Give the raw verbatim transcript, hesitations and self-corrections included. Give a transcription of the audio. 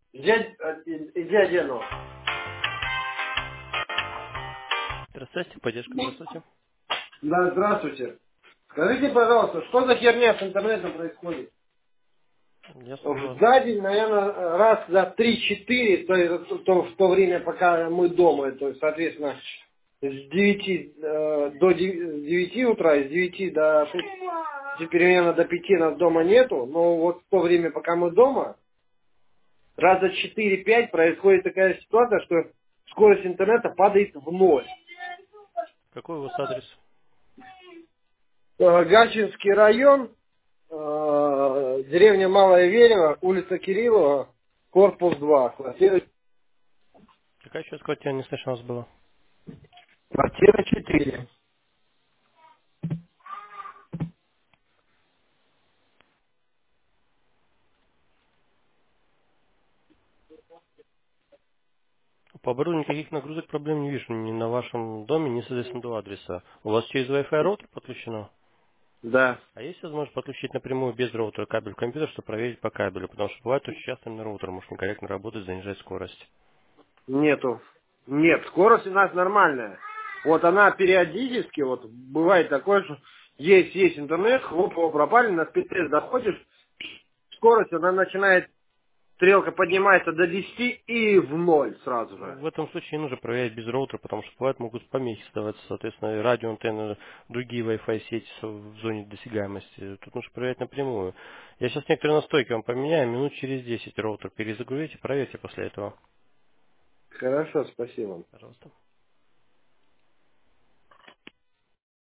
Где, э, и- где одену? Здравствуйте, поддержка, здравствуйте. Да, здравствуйте. Скажите, пожалуйста, что за херня с интернетом происходит? Я слушаю вас. За день, наверное, раз за три-четыре, то, есть в то, в то время, пока мы дома, то есть, соответственно, с девяти э, до девяти утра, с девяти до шести, примерно до пяти нас дома нету, но вот в то время, пока мы дома, раза четыре-пять происходит такая ситуация, что скорость интернета падает в ноль. Какой у вас адрес? Э, Гатчинский район, э, деревня Малая Верево, улица Кириллова, корпус два, квартира, Какая сейчас квартира не слышно вас было? квартира четыре. По оборудованию никаких нагрузок проблем не вижу. Ни на вашем доме, ни, соответственно, до адреса. У вас через Wi-Fi роутер подключено? Да. А есть возможность подключить напрямую без роутера кабель в компьютер, чтобы проверить по кабелю? Потому что бывает очень часто именно роутер может некорректно работать, занижать скорость. Нету. Нет, скорость у нас нормальная. Вот она периодически, вот бывает такое, что есть, есть интернет, хлоп, его пропали, на спецтест заходишь, скорость, она начинает, стрелка поднимается до десяти и в ноль сразу Ну, же. в этом случае не нужно проверять без роутера, потому что бывает могут помехи оставаться, соответственно, и радиоантенны, другие Wi-Fi сети со- в зоне досягаемости. Тут нужно проверять напрямую. Я сейчас некоторые настройки вам поменяю, минут через десять роутер перезагрузите, проверьте после этого. Хорошо, спасибо. Пожалуйста.